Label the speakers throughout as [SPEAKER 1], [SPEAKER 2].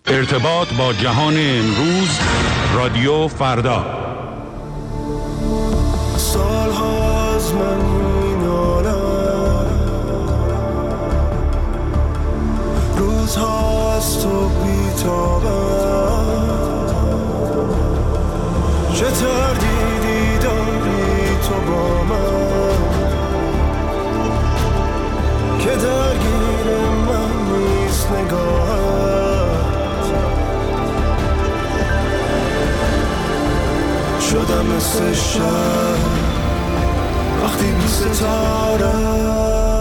[SPEAKER 1] ارتباط با جهان امروز، رادیو فردا.
[SPEAKER 2] سال‌ها از من می‌نالم، روزها از تو بی‌تابم، چه تردیدی داری تو با من که درگیر من نیست نگاهت. شدم مثل شب وقتی بی ستاره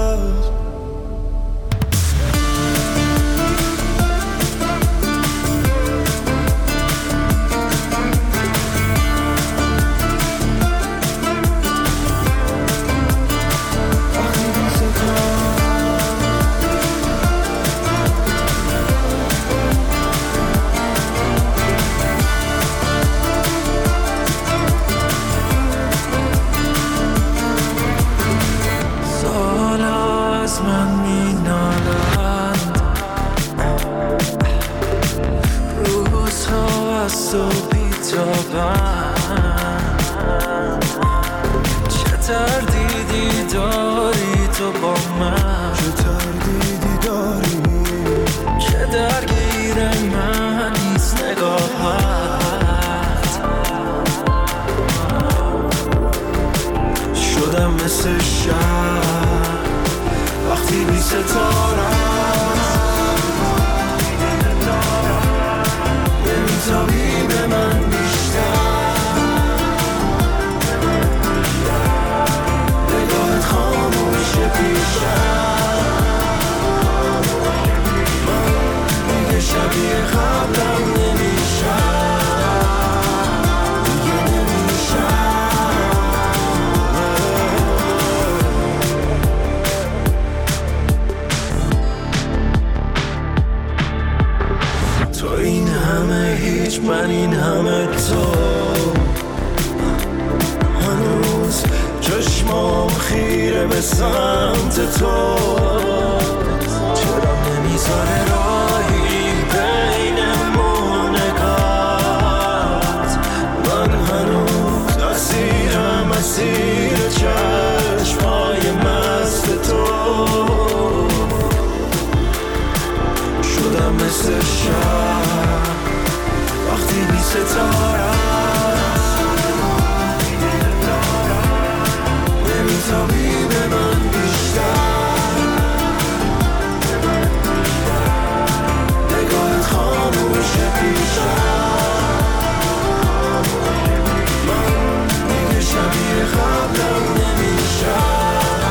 [SPEAKER 2] من این همه تو هنوز چشمام خیره به سمت تو، چرا نمیذاره راهی بینمون نگات؟ من هنوز اسیرم، اسیر چشمای مست تو، شدم مثل شب وقتی بی ستاره نمیتابی به من بیشتر، نگاهت خاموشه بیشتر، من دیگه شبیه قبلم نمیشم.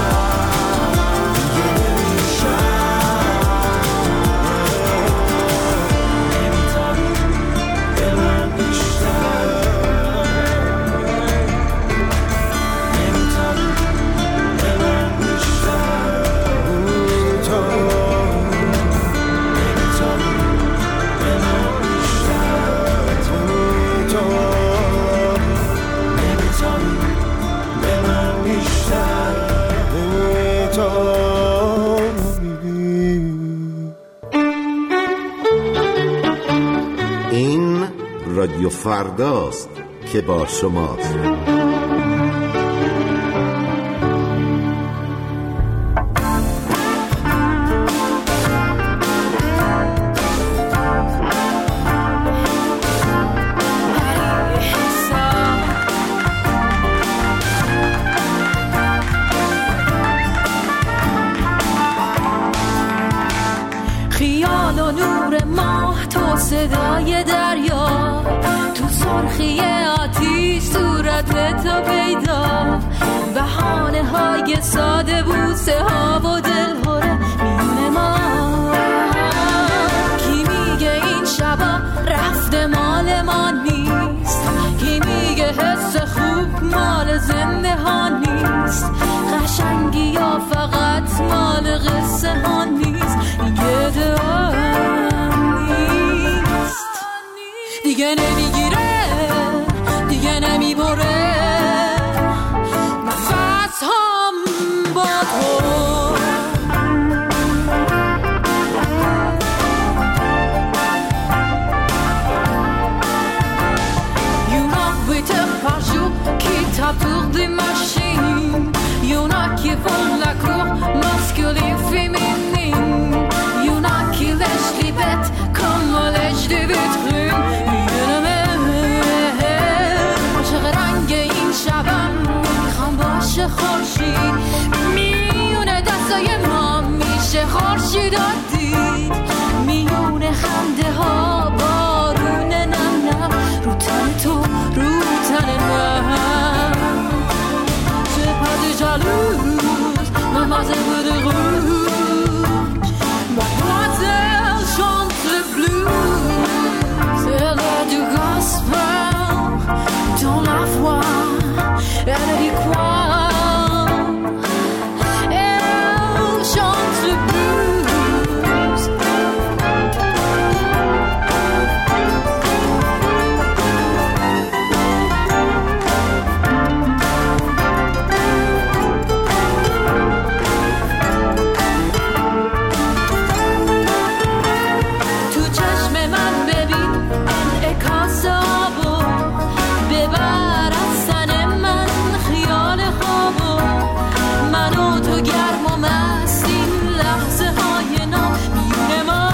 [SPEAKER 3] این رادیو فرداست که با شماست.
[SPEAKER 4] خیال و نور ماه، تو صدای دریا، تو سرخی آتیش صورت تو پیدا، بهانه های ساده بوسه ها و دلهوره میونه ما. کی میگه این شبا رفته مال ما نیست؟ کی میگه حس خوب مال زنده ها نیست؟ قشنگی یا فقط مال قصه ها نیست؟ این گده ها نیست، دیگه نمیگیره، دیگه نمیبره نفس هم با تو. خوشی دادی میونه خنده ها بارون نم نم رو تن تو رو تن من C'est pas de jalouse Mademoiselle de rouge Mademoiselle chante le blues Elle est du gospel dans la voix Elle dit quoi Elle chante le blues تو چشم من ببین انعکاسابو ببر از تن من خیال خوابو من و تو گرم و مستیم لحظه های نامیون ما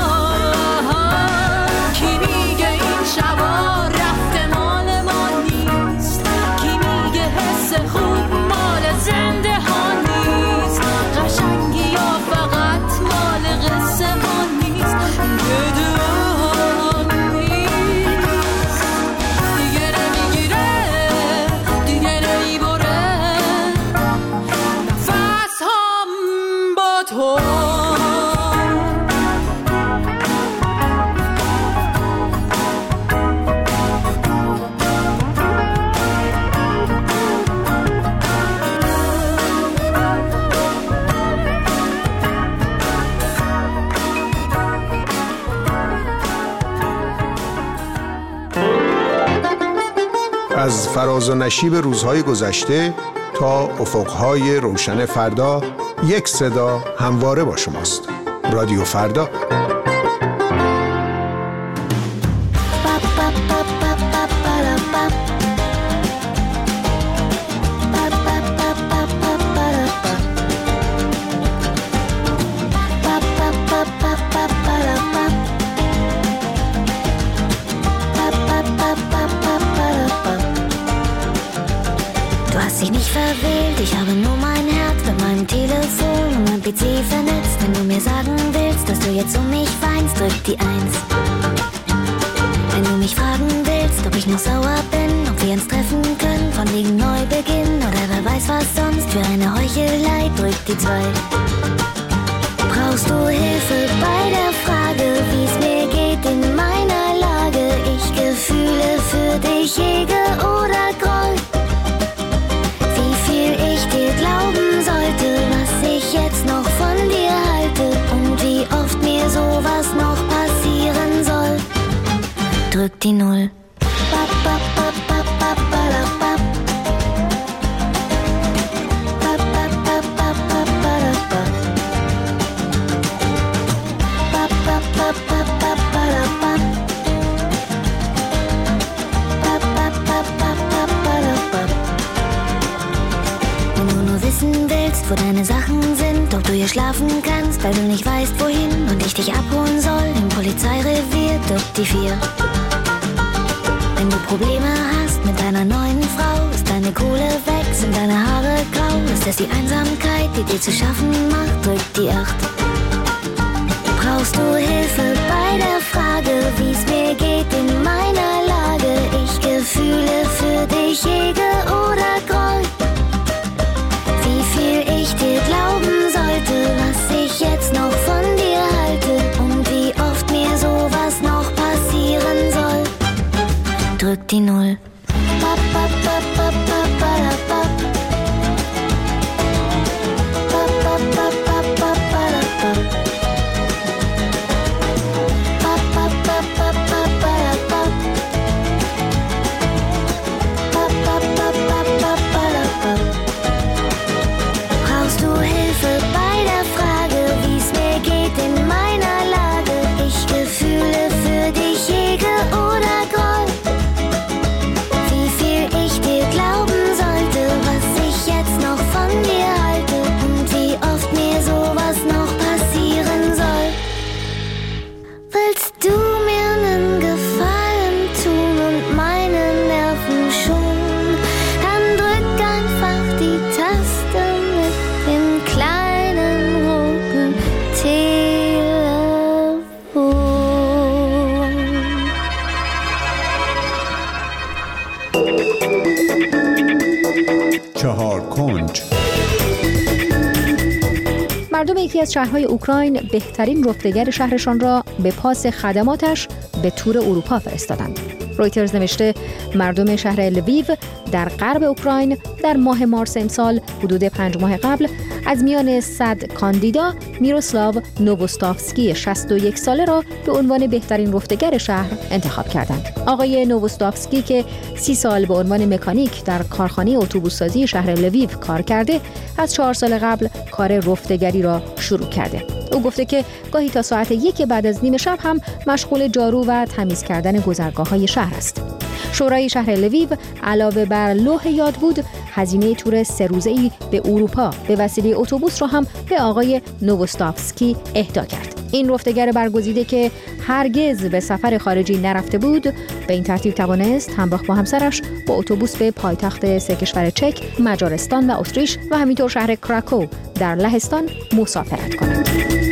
[SPEAKER 4] کی میگه این شبا رفت مال ما نیست کی میگه حس خوب مال زنده ها نیست قشنگی یا فقط مال قصه ها نیست بدون نیست دیگه نمیگیره دیگه نمیبره نفس هم با تو
[SPEAKER 5] از فراز و نشیب روزهای گذشته تا افقهای روشن فردا یک صدا همواره با شماست. رادیو فردا.
[SPEAKER 6] Du hast dich nicht verwählt, ich habe nur mein Herz mit meinem Telefon und mein PC vernetzt. Wenn du mir sagen willst, dass du jetzt um mich weinst, drück die 1. Wenn du mich fragen willst, ob ich noch sauer bin, ob wir uns treffen können, von wegen Neubeginn oder wer weiß was sonst für eine Heuchelei, drück die 2. Brauchst du Hilfe bei der Frage, wie's mir geht in meiner Lage? Ich Gefühle für dich hege oder Groll? Wie viel ich dir glauben sollte, was ich jetzt noch von dir halte und wie oft mir sowas noch passieren soll. Drück die 0. Wo deine Sachen sind, ob du hier schlafen kannst, weil du nicht weißt wohin und ich dich abholen soll im Polizeirevier, drück die 4. Wenn du Probleme hast mit deiner neuen Frau, ist deine Kohle weg, sind deine Haare grau, ist es die Einsamkeit, die dir zu schaffen macht, drück die 8. Brauchst du Hilfe bei der Frage, wie's mir geht in meiner Lage? Ich Gefühle für dich hege oder Groll? Wie viel ich dir glauben sollte, was ich jetzt noch von dir halte und wie oft mir sowas noch passieren soll. Drück die 0.
[SPEAKER 7] از شهرهای اوکراین بهترین رفتگر شهرشان را به پاس خدماتش به تور اروپا فرستادند. رویترز نوشته مردم شهر لویو در غرب اوکراین در ماه مارس امسال حدود 5 ماه قبل از میان 100 کاندیدا میروسلاو نووستافسکی 61 ساله را به عنوان بهترین رفتگر شهر انتخاب کردند. آقای نووستافسکی که 30 سال به عنوان مکانیک در کارخانه اتوبوس‌سازی شهر لویو کار کرده، از 4 سال قبل کار رفتگری را شروع کرده. او گفته که گاهی تا ساعت 1 بعد از نیم شب هم مشغول جارو و تمیز کردن گذرگاه‌های شهر است. شورای شهر لویو علاوه بر لوح یادبود، هزینه تور 3 روزه‌ای به اروپا به وسیله اتوبوس را هم به آقای نووستافسکی اهدا کرد. این رفتگر برگزیده که هرگز به سفر خارجی نرفته بود، به این ترتیب توانست همراه با همسرش با اتوبوس به پایتخت 3 کشور چک، مجارستان و اتریش و همینطور شهر کراکو در لهستان مسافرت کند.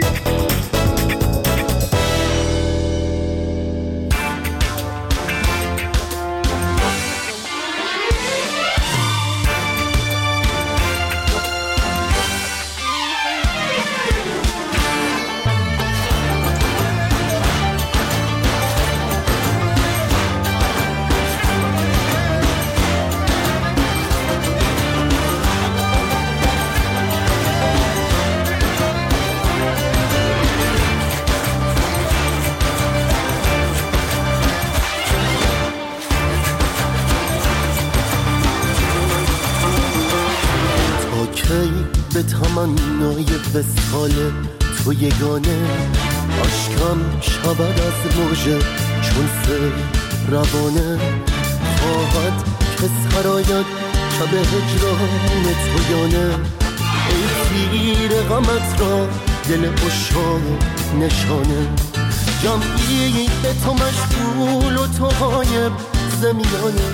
[SPEAKER 8] به تمنای وصال تو یگانه، اشکم شود از موجه چون سیل روانه. خواهد که سراید شب هجران تو یانه، ای تیر غمت را دل عشاق نشانه. جمعی به تو مشغول و تو غایب زمیانه.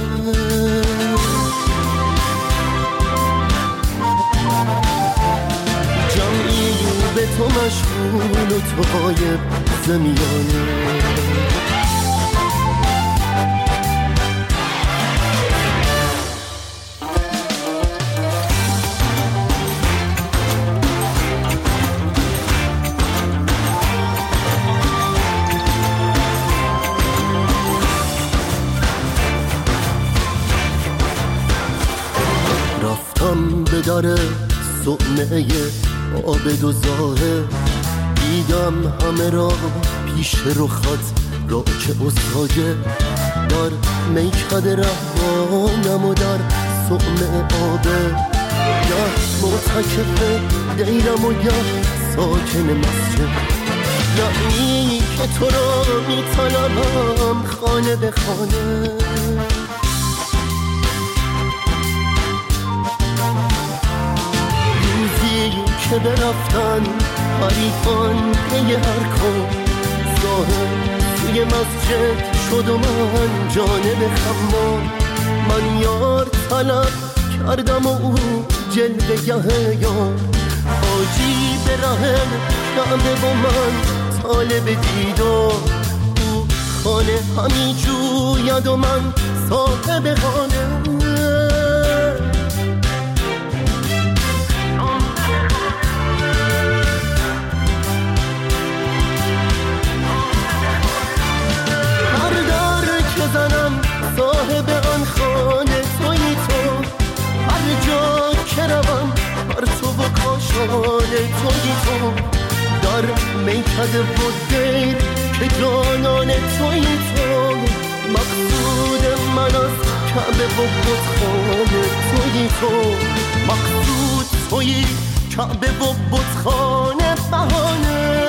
[SPEAKER 8] جمعی به تو مشغول و تو غایب زمیانه. رفتم به در صومعه آبد و زاهه، دیدم همه را پیش رخت را که اصاگه. در میکده رهانم و در صومعه آبه، گه معتکف دیرم و گه ساکن مسجد. یعنی که تو را میطلبم خانه به خانه. که برفتن حریفان پی هر کن، ظاهر توی مسجد شد و من جانب خمام. من یار طلب کردم و او جلوه گه یار، حاجی به ره کعبه و من طالب دیدار. او خانه همی جوید و من صاحب خانه. صاحب آن خانه تویی تو، هر جا که روم بر تو و کاشانه تویی تو. در میکده و دیر که جانان تویی تو، مقصود من از کعبه و بتخانه تویی تو. مقصود تویی کعبه و بتخانه بهانه.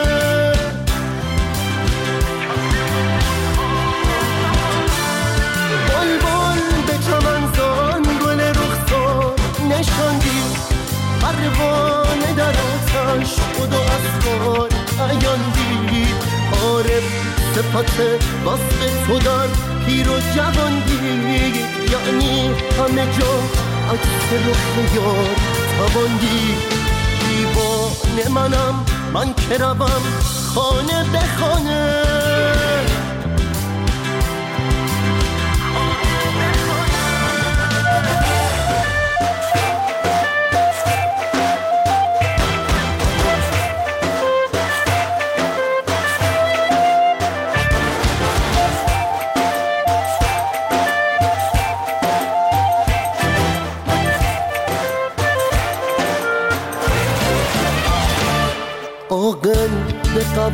[SPEAKER 8] چمنزان گل رخسار نشاندی، پروانه در آتش شد و اسرار عیان دید. عارف صفت وصف تو در پیر و جوان دید، یعنی همه جا عکس رخ یار توان دید. دیوانه منم من که روم خانه به خانه.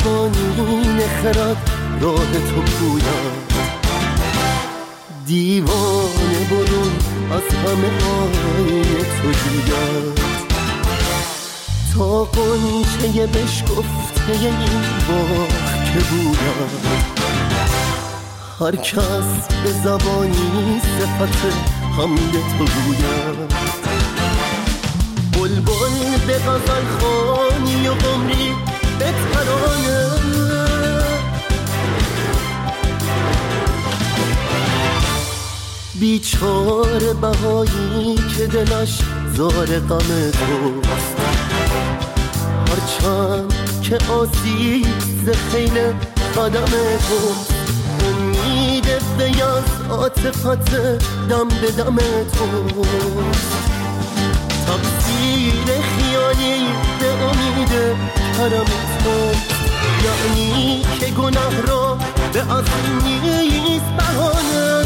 [SPEAKER 8] قوانین خرد راه تو پوید. دیوانه برون از همه آینه تو جوید، تا قنچه بشکفته این باغ که بوید. هر کس به زبانی صفت حمد تو گوید. بلبل به غزل خوانی و قمری به ترانه، بیچاره بهایی که دلش زار غم توست. هرچند که آسیب ز خیل قدم توست، امید وی از عاطفت دم به دم توست. تقصیر خیالی به امید کرم توست، یعنی که گناه را به عزم نیست بهانه.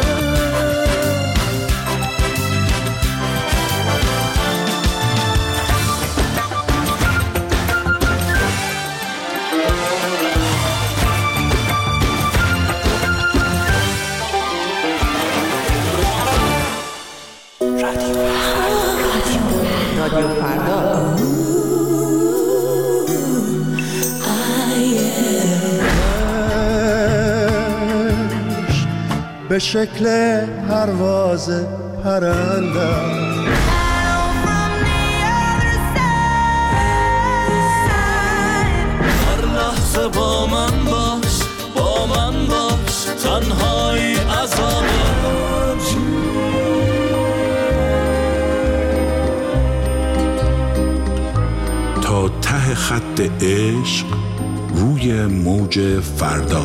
[SPEAKER 2] رادیو فردا.
[SPEAKER 9] به شکل پرواز پرنده
[SPEAKER 2] هر لحظه با من باش، با من باش، تنهایی عذابه.
[SPEAKER 1] تا ته خط عشق روی موج فردا.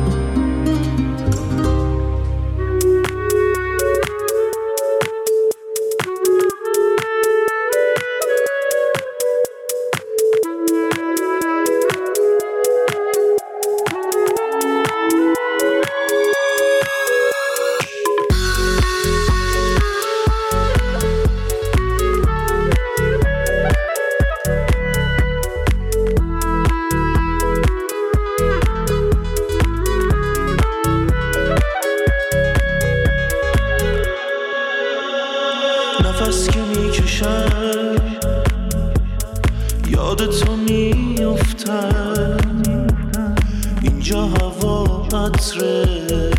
[SPEAKER 2] نفس که میکشم یاد تو میفتم، اینجا هوا عطره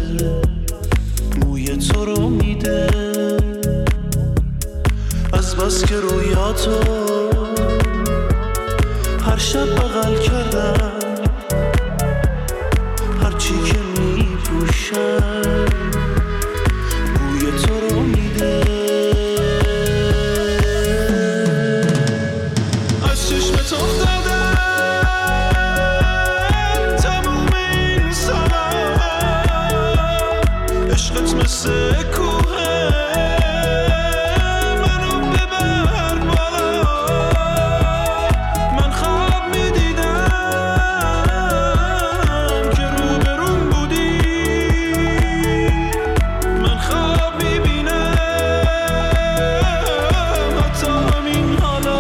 [SPEAKER 2] موی تو رو میده. از بس که رویاتو هر شب بغل کردم، هرچی که میپوشم بوی تو رو میده. مثل کوه منو ببر بالا، من خواب میدیدم که روبروم بودی، من خواب میبینم حتی همین حالا.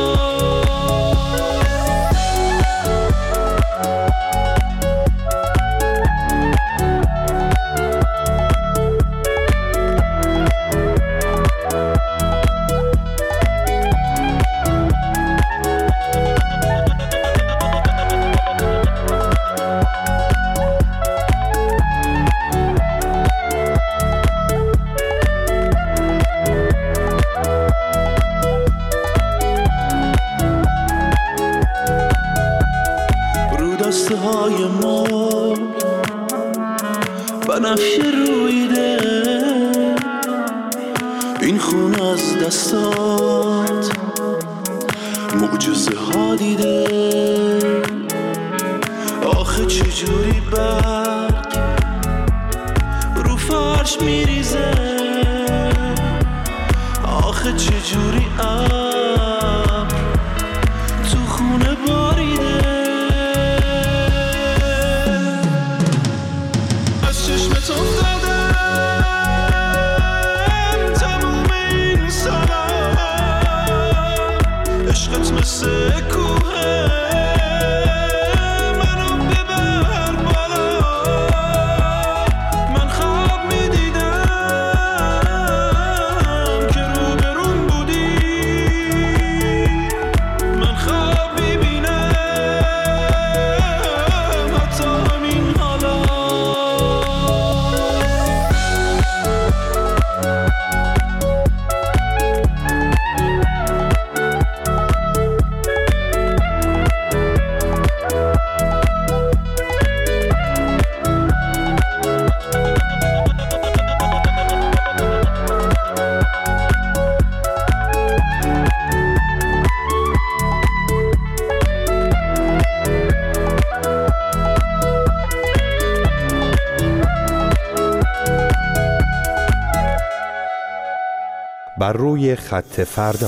[SPEAKER 2] دسته های ما بنفشه رویده، این خون از دستات معجزه ها دیده. آخه چجوری برگ رو فرش میریزه، آخه چجوری ابر تو خونه باریده. چشمت افتادم تموم این سالا، عشقت مثل کوه
[SPEAKER 10] بر روی خط فردا.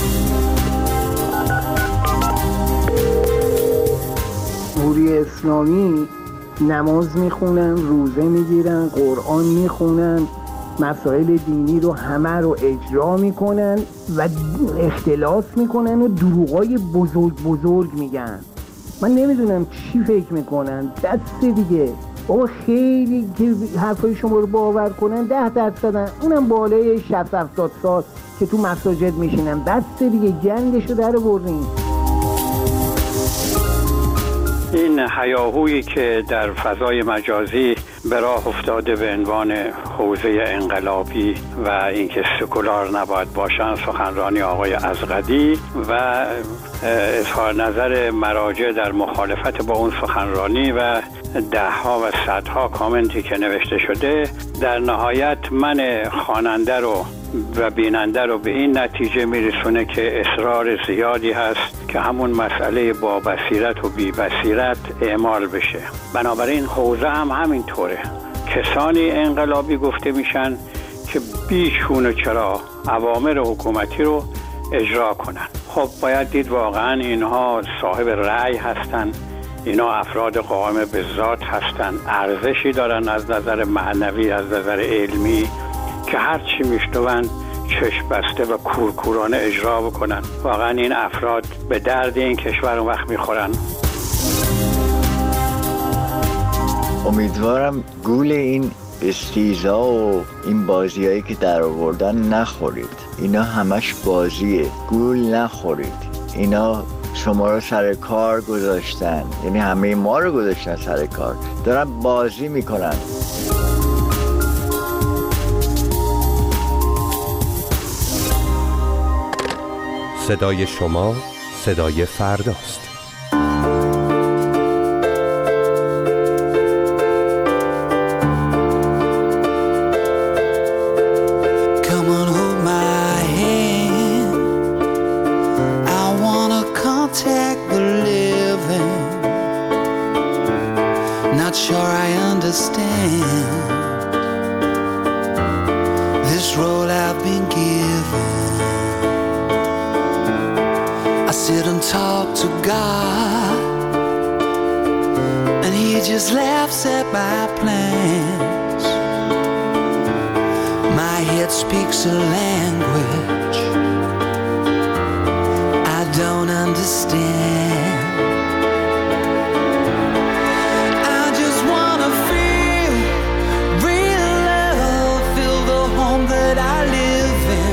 [SPEAKER 11] جمهوری اسلامی نماز میخونن، روزه میگیرن، قرآن میخونن، مسائل دینی رو همه رو اجرا میکنن و اختلاس میکنن و دروغای بزرگ میگن. من نمیدونم چی فکر میکنن. دست دیگه بابا خیلی که حرفای شما رو باور کنن 10%، اونم بالای 60-70 سال که تو مساجد میشینن. دست دیگه جنگشو در بردین.
[SPEAKER 12] این هیاهویی که در فضای مجازی به راه افتاده به عنوان حوزه انقلابی و اینکه سکولار نباید باشن، سخنرانی آقای ازغدی و اظهار نظر مراجع در مخالفت با اون سخنرانی و دهها و صدها کامنتی که نوشته شده، در نهایت من خواننده رو و بیننده رو به این نتیجه میرسونه که اصرار زیادی هست که همون مسئله با بصیرت و بی بصیرت اعمال بشه. بنابراین حوزه هم همینطوره. کسانی انقلابی گفته میشن که بیچون و چرا اوامر حکومتی رو اجرا کنن. خب باید دید واقعا اینها صاحب رأی هستن، اینا افراد قائم به ذات هستن، ارزشی دارن از نظر معنوی، از نظر علمی، که هر چی میشنون چشم بسته و کورکورانه اجرا بکنن. واقعا این افراد به درد این کشور اون وقت میخورن.
[SPEAKER 13] امیدوارم گول این استیزا و این بازیایی که در آوردن نخورید. اینا همش بازیه، گول نخورید. اینا شما رو سر کار گذاشتن، یعنی همه ما رو گذاشتن سر کار، دارن بازی میکنن.
[SPEAKER 10] صدای شما صدای فرداست.
[SPEAKER 14] Speaks a language I don't understand. I just wanna feel real love, feel the home that I live in.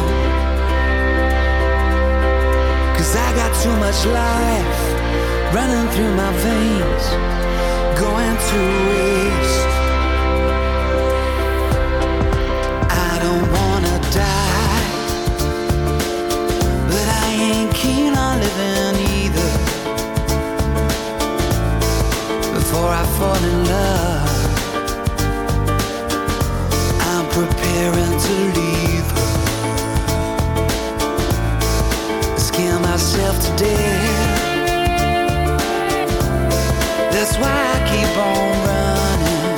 [SPEAKER 14] 'Cause I got too much life running through my veins, going to waste. Die, but I ain't keen on living either. Before I fall in love, I'm preparing to leave her. Scare myself to death. That's why I keep on running.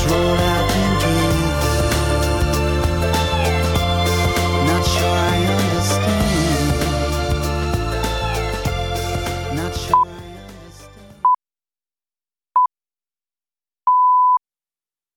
[SPEAKER 8] چون